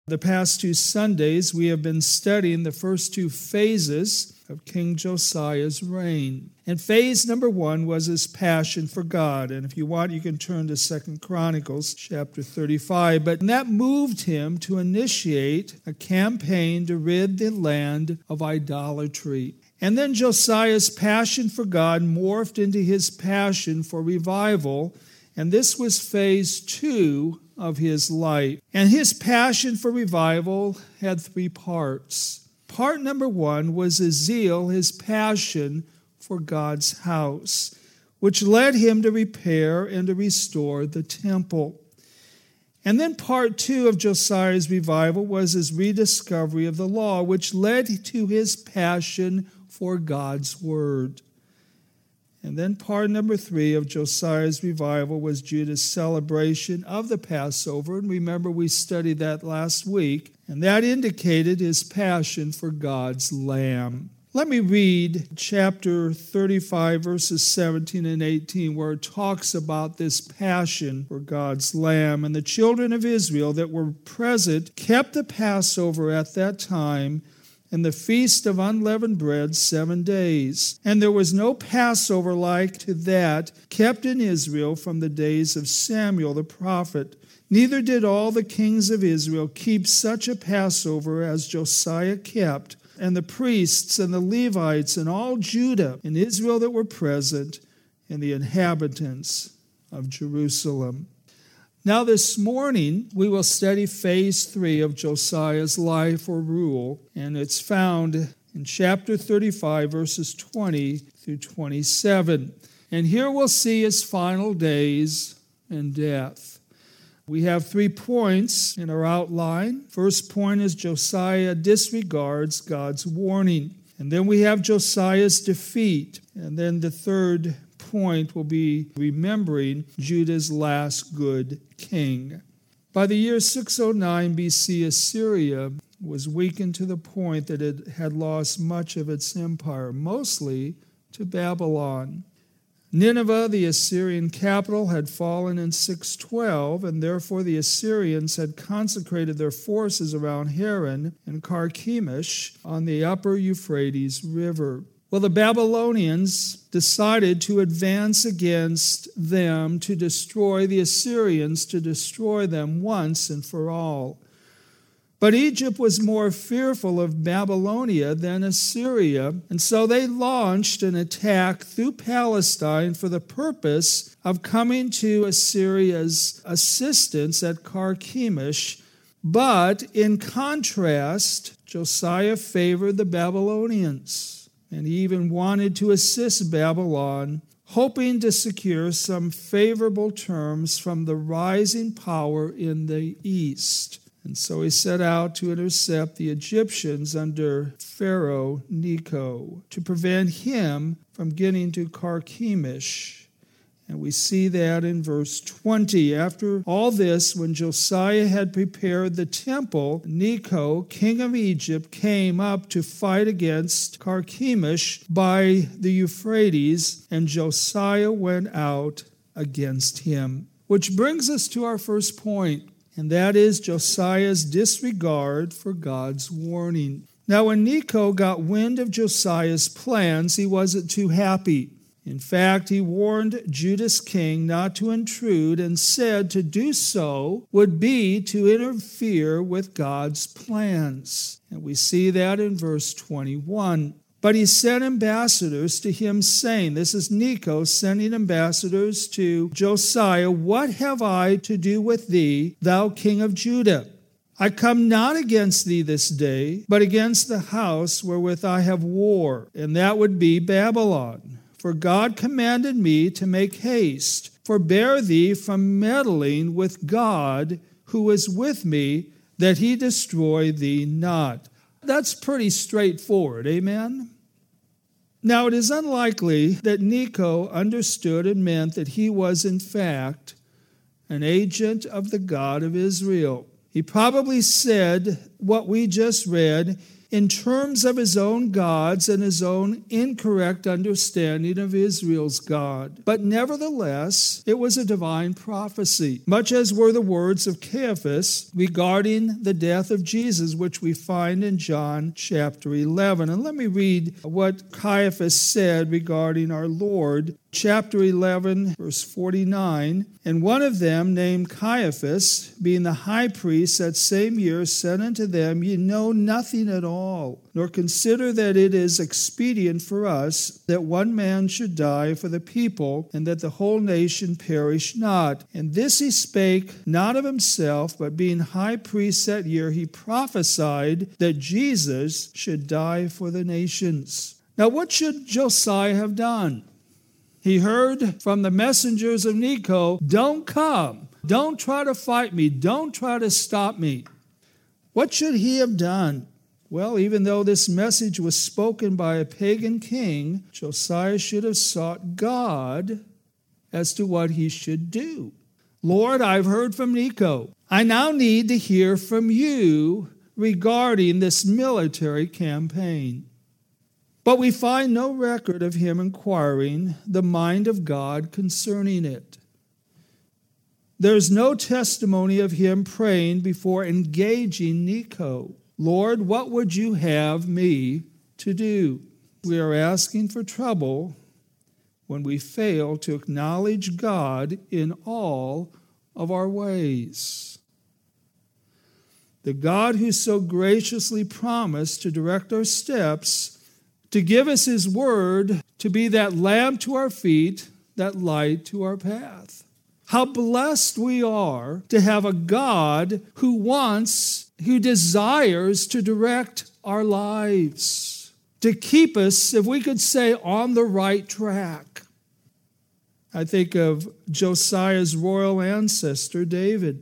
The past 2 Sundays, we have been studying the first 2 phases of King Josiah's reign. And phase number 1 was his passion for God. And if you want, you can turn to 2 Chronicles chapter 35. But that moved him to initiate a campaign to rid the land of idolatry. And then Josiah's passion for God morphed into his passion for revival. And this was phase 2 of his life. And his passion for revival had 3 parts. Part number 1 was his zeal, his passion for God's house, which led him to repair and to restore the temple. And then part 2 of Josiah's revival was his rediscovery of the law, which led to his passion for God's word. And then part number 3 of Josiah's revival was Judah's celebration of the Passover. And remember, we studied that last week. And that indicated his passion for God's lamb. Let me read chapter 35, verses 17 and 18, where it talks about this passion for God's lamb. And the children of Israel that were present kept the Passover at that time, and the feast of unleavened bread 7 days. And there was no Passover like to that kept in Israel from the days of Samuel the prophet. Neither did all the kings of Israel keep such a Passover as Josiah kept, and the priests and the Levites and all Judah and Israel that were present, and the inhabitants of Jerusalem. Now this morning, we will study phase 3 of Josiah's life or rule, and it's found in chapter 35, verses 20 through 27. And here we'll see his final days and death. We have 3 points in our outline. First point is Josiah disregards God's warning. And then we have Josiah's defeat. And then the third point will be remembering Judah's last good king. By the year 609 BC, Assyria was weakened to the point that it had lost much of its empire, mostly to Babylon. Nineveh, the Assyrian capital, had fallen in 612, and therefore the Assyrians had consecrated their forces around Haran and Carchemish on the upper Euphrates River. Well, the Babylonians decided to advance against them to destroy the Assyrians, to destroy them once and for all. But Egypt was more fearful of Babylonia than Assyria, and so they launched an attack through Palestine for the purpose of coming to Assyria's assistance at Carchemish. But in contrast, Josiah favored the Babylonians. And he even wanted to assist Babylon, hoping to secure some favorable terms from the rising power in the east. And so he set out to intercept the Egyptians under Pharaoh Necho to prevent him from getting to Carchemish. And we see that in verse 20. After all this, when Josiah had prepared the temple, Necho, king of Egypt, came up to fight against Carchemish by the Euphrates, and Josiah went out against him. Which brings us to our first point, and that is Josiah's disregard for God's warning. Now, when Necho got wind of Josiah's plans, he wasn't too happy. In fact, he warned Judah's king not to intrude and said to do so would be to interfere with God's plans. And we see that in verse 21. But he sent ambassadors to him, saying, this is Necho sending ambassadors to Josiah, what have I to do with thee, thou king of Judah? I come not against thee this day, but against the house wherewith I have war, and that would be Babylon. For God commanded me to make haste, forbear thee from meddling with God, who is with me, that he destroy thee not. That's pretty straightforward, amen? Now, it is unlikely that Necho understood and meant that he was, in fact, an agent of the God of Israel. He probably said what we just read in terms of his own gods and his own incorrect understanding of Israel's God. But nevertheless, it was a divine prophecy, much as were the words of Caiaphas regarding the death of Jesus, which we find in John chapter 11. And let me read what Caiaphas said regarding our Lord. Chapter 11, verse 49, and one of them, named Caiaphas, being the high priest that same year, said unto them, Ye know nothing at all, nor consider that it is expedient for us that one man should die for the people, and that the whole nation perish not. And this he spake not of himself, but being high priest that year, he prophesied that Jesus should die for the nations. Now what should Josiah have done? He heard from the messengers of Necho, don't come, don't try to fight me, don't try to stop me. What should he have done? Well, even though this message was spoken by a pagan king, Josiah should have sought God as to what he should do. Lord, I've heard from Necho. I now need to hear from you regarding this military campaign. But we find no record of him inquiring the mind of God concerning it. There's no testimony of him praying before engaging Necho. Lord, what would you have me to do? We are asking for trouble when we fail to acknowledge God in all of our ways. The God who so graciously promised to direct our steps, to give us his word, to be that lamp to our feet, that light to our path. How blessed we are to have a God who desires to direct our lives, to keep us, if we could say, on the right track. I think of Josiah's royal ancestor, David.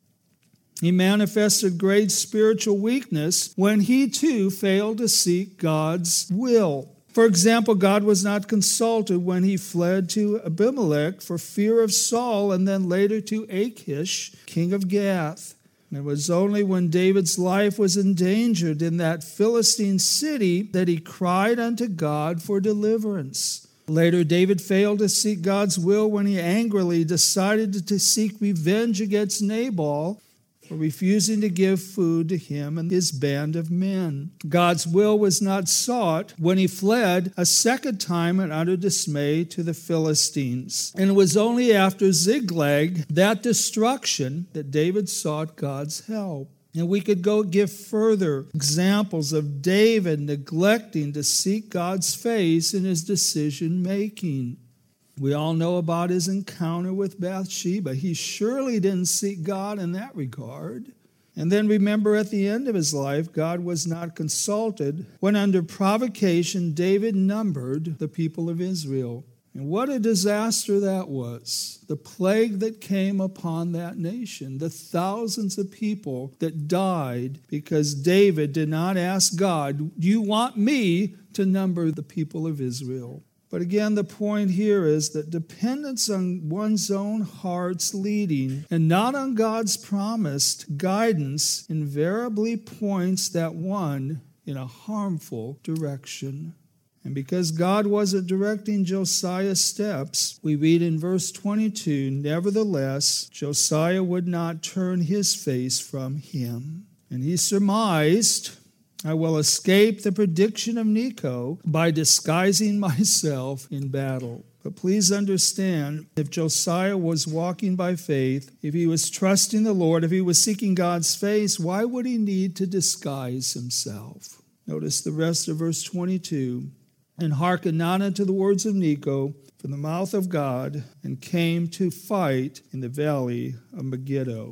He manifested great spiritual weakness when he too failed to seek God's will. For example, God was not consulted when he fled to Abimelech for fear of Saul and then later to Achish, king of Gath. And it was only when David's life was endangered in that Philistine city that he cried unto God for deliverance. Later, David failed to seek God's will when he angrily decided to seek revenge against Nabal for refusing to give food to him and his band of men. God's will was not sought when he fled a second time in utter dismay to the Philistines. And it was only after Ziklag, that destruction, that David sought God's help. And we could go give further examples of David neglecting to seek God's face in his decision making. We all know about his encounter with Bathsheba. He surely didn't seek God in that regard. And then remember, at the end of his life, God was not consulted when under provocation David numbered the people of Israel. And what a disaster that was. The plague that came upon that nation, the thousands of people that died because David did not ask God, do you want me to number the people of Israel? But again, the point here is that dependence on one's own heart's leading and not on God's promised guidance invariably points that one in a harmful direction. And because God wasn't directing Josiah's steps, we read in verse 22, nevertheless, Josiah would not turn his face from him. And he surmised, I will escape the prediction of Necho by disguising myself in battle. But please understand, if Josiah was walking by faith, if he was trusting the Lord, if he was seeking God's face, why would he need to disguise himself? Notice the rest of verse 22. And hearken not unto the words of Necho from the mouth of God, and came to fight in the valley of Megiddo.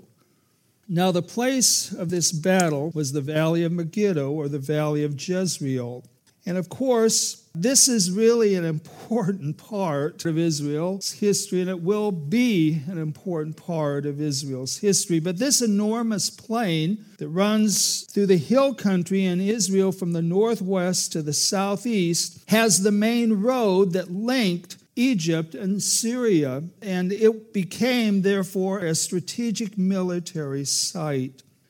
Now the place of this battle was the valley of Megiddo, or the valley of Jezreel. And of course, this is really an important part of Israel's history, and it will be an important part of Israel's history. But this enormous plain that runs through the hill country in Israel from the northwest to the southeast has the main road that linked Egypt and Syria, and it became, therefore, a strategic military site.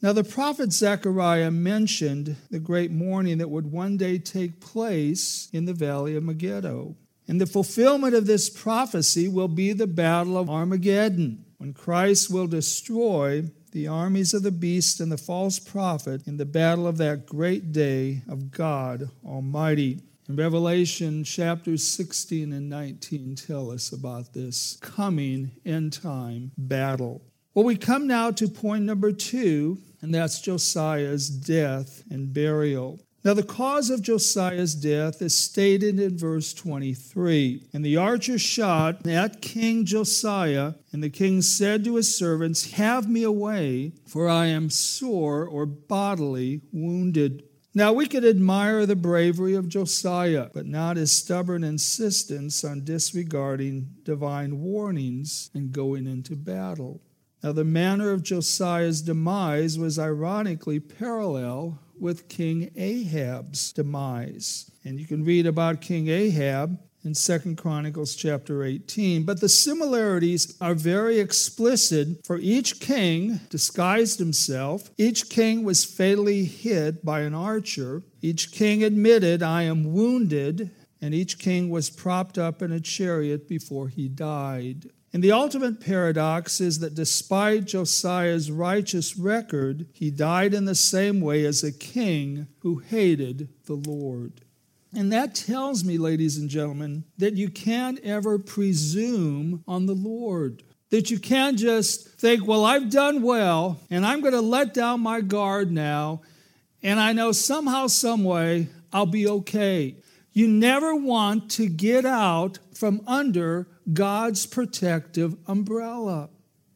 Now the prophet Zechariah mentioned the great mourning that would one day take place in the valley of Megiddo. And the fulfillment of this prophecy will be the battle of Armageddon, when Christ will destroy the armies of the beast and the false prophet in the battle of that great day of God Almighty. In Revelation chapters 16 and 19 tell us about this coming end-time battle. Well, we come now to point number 2, and that's Josiah's death and burial. Now, the cause of Josiah's death is stated in verse 23. And the archer shot at King Josiah, and the king said to his servants, "Have me away, for I am sore or bodily wounded." Now, we could admire the bravery of Josiah, but not his stubborn insistence on disregarding divine warnings and going into battle. Now, the manner of Josiah's demise was ironically parallel with King Ahab's demise. And you can read about King Ahab in 2 Chronicles chapter 18. But the similarities are very explicit, for each king disguised himself. Each king was fatally hit by an archer. Each king admitted, "I am wounded," and each king was propped up in a chariot before he died. And the ultimate paradox is that despite Josiah's righteous record, he died in the same way as a king who hated the Lord. And that tells me, ladies and gentlemen, that you can't ever presume on the Lord. That you can't just think, well, I've done well, and I'm going to let down my guard now, and I know somehow, some way, I'll be okay. You never want to get out from under God's protective umbrella.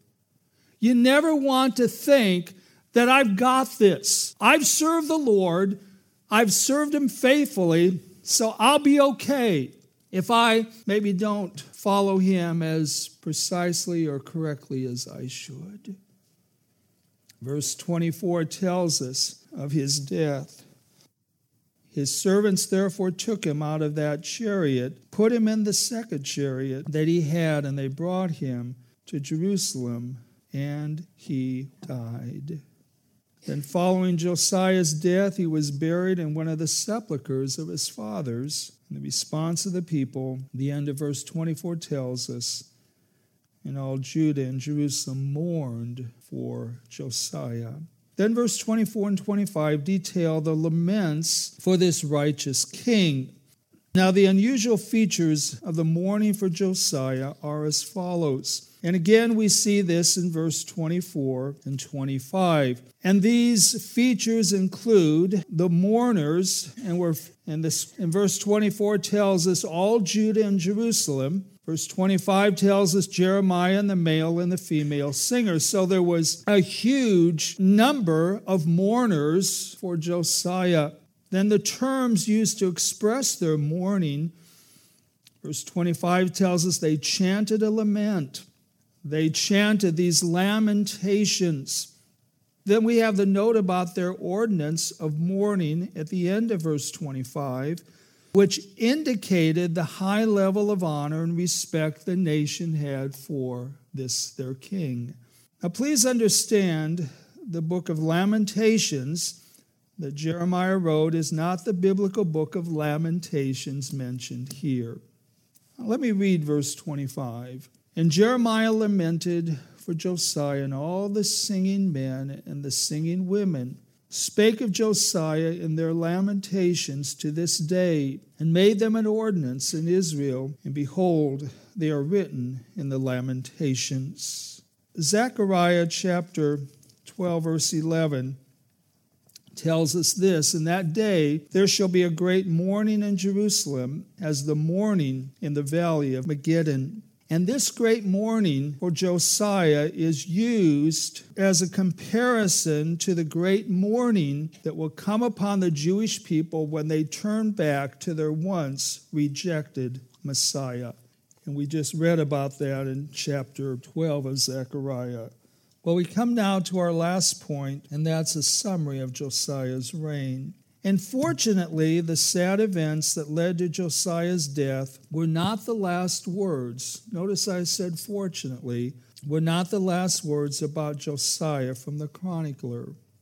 You never want to think that I've got this. I've served the Lord. I've served Him faithfully, so I'll be okay if I maybe don't follow Him as precisely or correctly as I should. Verse 24 tells us of his death. His servants therefore took him out of that chariot, put him in the second chariot that he had, and they brought him to Jerusalem, and he died. Then following Josiah's death, he was buried in one of the sepulchres of his fathers. And the response of the people, the end of verse 24 tells us, and all Judah and Jerusalem mourned for Josiah. Then verse 24 and 25 detail the laments for this righteous king. Now the unusual features of the mourning for Josiah are as follows. And again we see this in verse 24 and 25. And these features include the mourners, and verse 24 tells us all Judah and Jerusalem. Verse 25 tells us Jeremiah and the male and the female singers. So there was a huge number of mourners for Josiah. Then the terms used to express their mourning, verse 25 tells us they chanted a lament. They chanted these lamentations. Then we have the note about their ordinance of mourning at the end of verse 25, which indicated the high level of honor and respect the nation had for this, their king. Now please understand, the book of Lamentations that Jeremiah wrote is not the biblical book of Lamentations mentioned here. Now, let me read verse 25. And Jeremiah lamented for Josiah, and all the singing men and the singing women spake of Josiah in their lamentations to this day, and made them an ordinance in Israel, and behold, they are written in the Lamentations. Zechariah chapter 12, verse 11 tells us this, in that day there shall be a great mourning in Jerusalem, as the mourning in the valley of Megiddo. And this great mourning for Josiah is used as a comparison to the great mourning that will come upon the Jewish people when they turn back to their once rejected Messiah. And we just read about that in chapter 12 of Zechariah. Well, we come now to our last point, and that's a summary of Josiah's reign. And fortunately, the sad events that led to Josiah's death were not the last words. Notice I said fortunately, were not the last words about Josiah from the chronicler.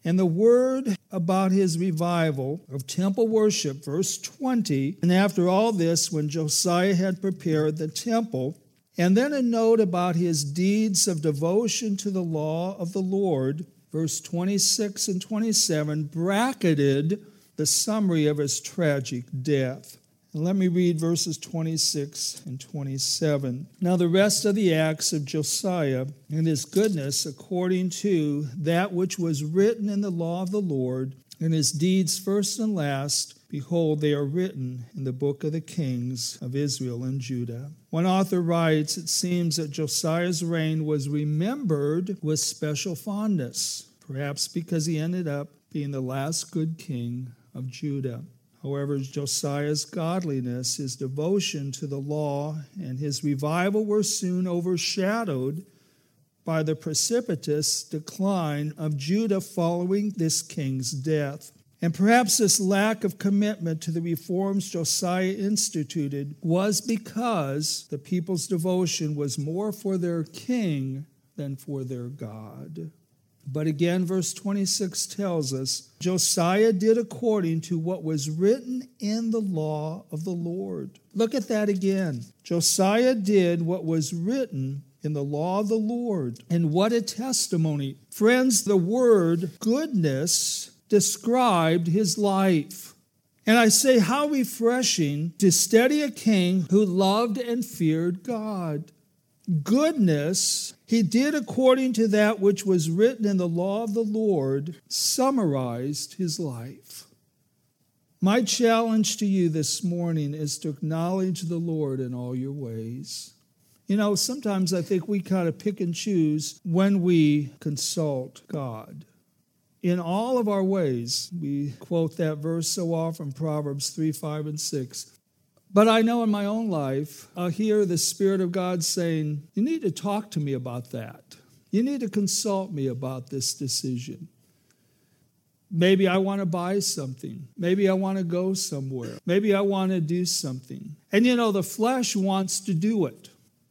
And the word about his revival of temple worship, verse 20, and after all this, when Josiah had prepared the temple, and then a note about his deeds of devotion to the law of the Lord, verse 26 and 27, bracketed the summary of his tragic death. And let me read verses 26 and 27. Now the rest of the acts of Josiah and his goodness according to that which was written in the law of the Lord, and his deeds first and last, behold, they are written in the book of the kings of Israel and Judah. One author writes, it seems that Josiah's reign was remembered with special fondness, perhaps because he ended up being the last good king of Judah. However, Josiah's godliness, his devotion to the law, and his revival were soon overshadowed by the precipitous decline of Judah following this king's death. And perhaps this lack of commitment to the reforms Josiah instituted was because the people's devotion was more for their king than for their God. But again, verse 26 tells us, Josiah did according to what was written in the law of the Lord. Look at that again. Josiah did what was written in the law of the Lord. And what a testimony. Friends, the word goodness described his life. And I say, how refreshing to study a king who loved and feared God. Goodness, he did according to that which was written in the law of the Lord, summarized his life. My challenge to you this morning is to acknowledge the Lord in all your ways. You know, sometimes I think we kind of pick and choose when we consult God. In all of our ways, we quote that verse so often, Proverbs 3, 5, and 6. But I know in my own life, I hear the Spirit of God saying, you need to talk to me about that. You need to consult me about this decision. Maybe I want to buy something. Maybe I want to go somewhere. Maybe I want to do something. And you know, the flesh wants to do it.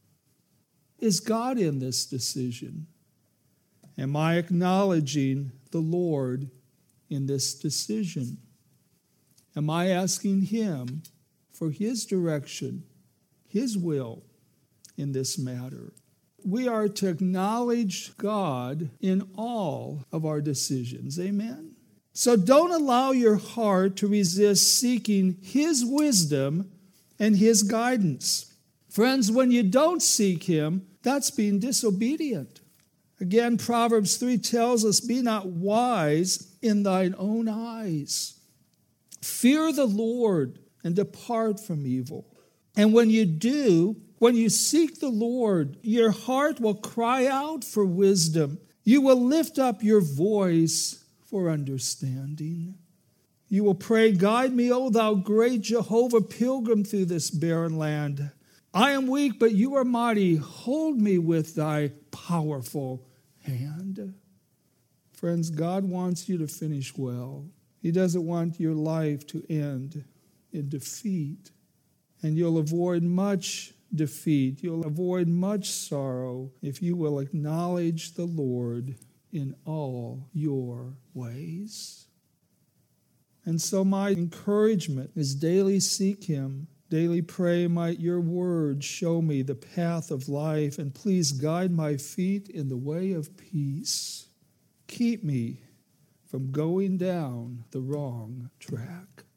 Is God in this decision? Am I acknowledging the Lord in this decision? Am I asking Him for His direction, His will in this matter? We are to acknowledge God in all of our decisions. Amen? So don't allow your heart to resist seeking His wisdom and His guidance. Friends, when you don't seek Him, that's being disobedient. Again, Proverbs 3 tells us, be not wise in thine own eyes. Fear the Lord and depart from evil. And when you do, when you seek the Lord, your heart will cry out for wisdom. You will lift up your voice for understanding. You will pray, guide me, O thou great Jehovah, pilgrim through this barren land. I am weak, but you are mighty. Hold me with thy powerful hand. Friends, God wants you to finish well. He doesn't want your life to end in defeat. And you'll avoid much defeat. You'll avoid much sorrow if you will acknowledge the Lord in all your ways. And so my encouragement is daily seek Him. Daily pray, might your word show me the path of life, and please guide my feet in the way of peace. Keep me from going down the wrong track.